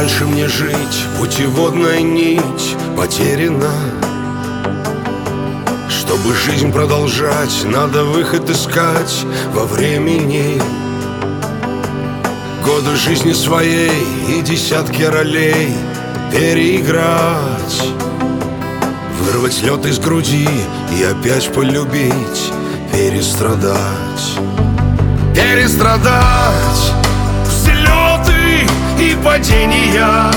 дальше мне жить? Путеводная нить потеряна. Чтобы жизнь продолжать, надо выход искать во времени. Годы жизни своей и десятки ролей переиграть, вырвать лед из груди и опять полюбить, перестрадать. Перестрадать взлеты и падения,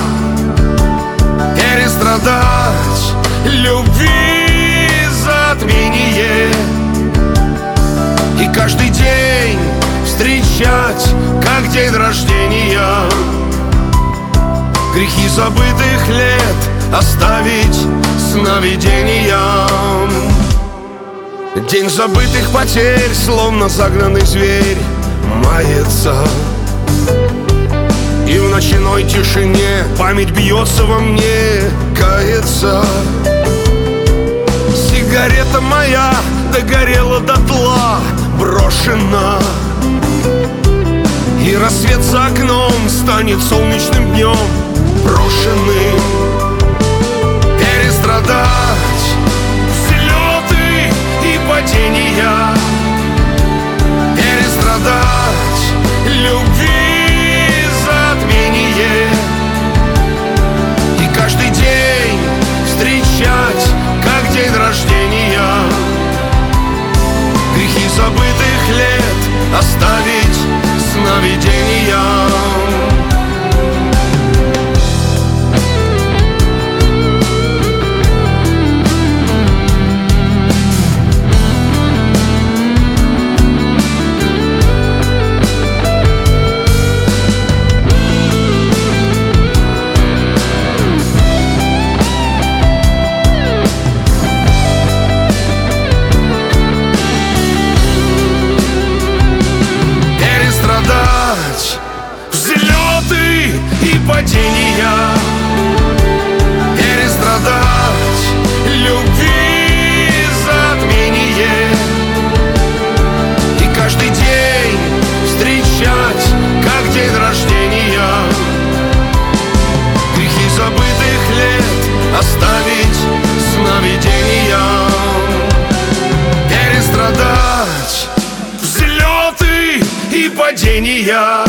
перестрадать любви затмение, и каждый день встречать как день рождения. Грехи забытых лет оставить сновидениям. День забытых потерь, словно загнанный зверь, мается. И в ночной тишине память бьется во мне, кается. Сигарета моя догорела дотла, брошена, и рассвет за окном станет солнечным днем, брошенным. Перестрадать взлеты и падения, перестрадать любви затмение, и каждый день встречать как день рождения. Грехи забытых лет оставить сновидениям. Взлеты и падения, перестрадать любви затмение, и каждый день встречать как день рождения. Грехи забытых лет оставить сновидениям. Перестрадать взлеты и падения,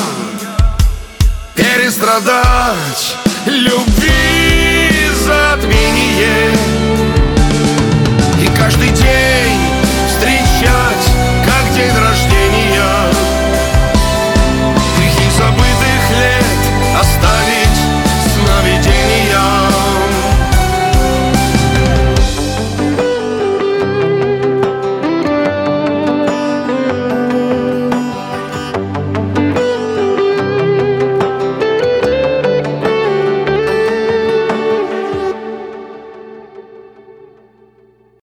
перестрадать любви затмение,